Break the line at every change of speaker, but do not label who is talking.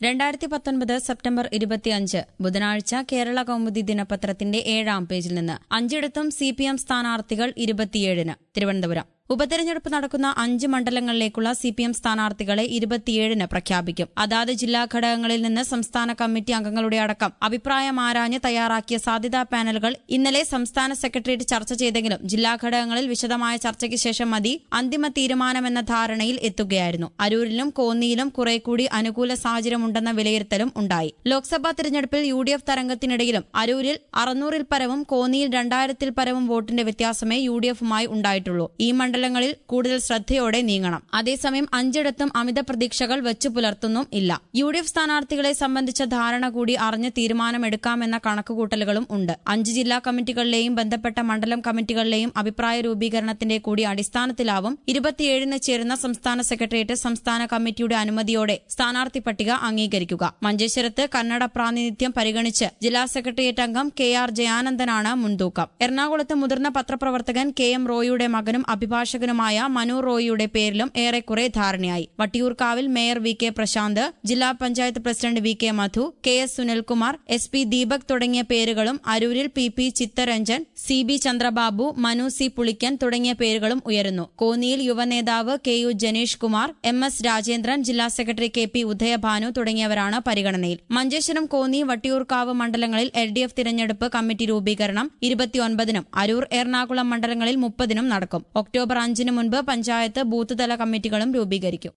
2019 September 25 ബുധനാഴ്ച കേരള കൗമുദി ദിനപത്രത്തിന്റെ 7-ാം പേജിൽ നിന്ന് അഞ്ചിടത്തും സിപിഎം സ്ഥാനാർത്ഥികൾ 27-ന് തിരുവനന്തപുരം ഉപതെരഞ്ഞെടുപ്പ് നടക്കുന്ന 5 മണ്ഡലങ്ങളിലേക്കുള്ള സിപിഎം സ്ഥാനാർത്ഥികളെ 27-ന് പ്രഖ്യാപിക്കും. അതാത് ജില്ലാ ഘടകങ്ങളിൽ നിന്ന് സംസ്ഥാന കമ്മിറ്റി അംഗങ്ങളുടെ അടക്കം അഭിപ്രായം ആരാഞ്ഞ് തയ്യാറാക്കിയ സാധ്യതാ പാനലുകൾ ഇന്നലെ സംസ്ഥാന സെക്രട്ടേറിയറ്റ് ചർച്ച ചെയ്തെങ്കിലും ജില്ലാ ഘടകങ്ങളിൽ വിശദമായ ചർച്ചയ്ക്ക് ശേഷം മതി അന്തിമ തീരുമാനമെന്ന ധാരണയിൽ എത്തുകയായിരുന്നു. അരൂരിലും കോന്നിയിലും കുറേക്കൂടി അനുകൂല സാഹചര്യമുണ്ടെന്ന വിലയിരുത്തലും ഉണ്ടായി. ലോക്സഭാ തിരഞ്ഞെടുപ്പിൽ യുഡിഎഫ് തരംഗത്തിനിടയിലും അരൂരിൽ 600-ൽ പരവും കോന്നിയിൽ 2000-ൽ പരവും വോട്ടിന്റെ വ്യത്യാസമേ യുഡിഎഫുമായി ഉണ്ടായിട്ടുള്ളൂ. ഈ മണ്ഡലങ്ങളിൽ കൂടുതൽ ശ്രദ്ധയോടെ നീങ്ങണം. അതേസമയം 5ഇടത്തും അമിത പ്രതീക്ഷകൾ വെച്ചു പുലർത്തുന്നും ഇല്ല. യുഡിഎഫ് സ്ഥാനാർത്ഥികളെ സംബന്ധിച്ച ധാരണ കൂടി അറിഞ്ഞ് തീരുമാനമെടുക്കാമെന്ന കണക്കുകൂട്ടലുകളും ഉണ്ട്. 5 ജില്ലാ കമ്മിറ്റികളിലെയും ബന്ധപ്പെട്ട മണ്ഡലം കമ്മിറ്റികളിലെയും അഭിപ്രായ രൂപീകരണത്തിന്റെ കൂടി അടിസ്ഥാനത്തിലാവും 27-ന് ചേരുന്ന സംസ്ഥാന സെക്രട്ടേറിയറ്റ് സംസ്ഥാന കമ്മിറ്റിയുടെ അനുമതിയോടെ സ്ഥാനാർത്ഥി പട്ടിക അംഗീകരിക്കുക. മഞ്ചേശ്വരത്ത് കന്നഡ പ്രാതിനിധ്യം പരിഗണിച്ച് ജില്ലാ സെക്രട്ടേറിയറ്റ് അംഗം കെ.ആർ. ജയാനന്ദനാണ് മുൻതൂക്കം. എറണാകുളത്ത് മുതിർന്ന പത്രപ്രവർത്തകൻ കെ.എം. റോയിയുടെ മകനും അഭിഭാഷകനുമായ മനു റോയിയുടെ പേരിലും ഏറെക്കുറെ ധാരണയായി. വട്ടിയൂർക്കാവിൽ മേയർ വി കെ പ്രശാന്ത്, ജില്ലാ panchayat president V K Madhu, K S Sunilkumar, S P Deepak തുടങ്ങിയ പേരുകളും അരൂരിൽ P P Chittaranjan, C B Chandrababu, Manu C Pulikkan തുടങ്ങിയ പേരുകളും ഉയരുന്നു. കോന്നിയിൽ യുവനേതാവ് K U Janeesh Kumar, M S Rajendran, ജില്ലാ സെക്രട്ടറി കെ പി ഉദയഭാനു തുടങ്ങിയവരാണ് പരിഗണനയിൽ. മഞ്ചേശ്വരം, കോന്നി, വട്ടിയൂർക്കാവ് മണ്ഡലങ്ങളിൽ LDF തിരഞ്ഞെടുപ്പ് കമ്മിറ്റി രൂപീകരണം 29-നും അരൂർ, എറണാകുളം മണ്ഡലങ്ങളിൽ 30-നും നടക്കും. ഒക്ടോബർ 5-ന് മുൻപ് പഞ്ചായത്ത് ബൂത്ത് തല കമ്മിറ്റികളും രൂപീകരിക്കും.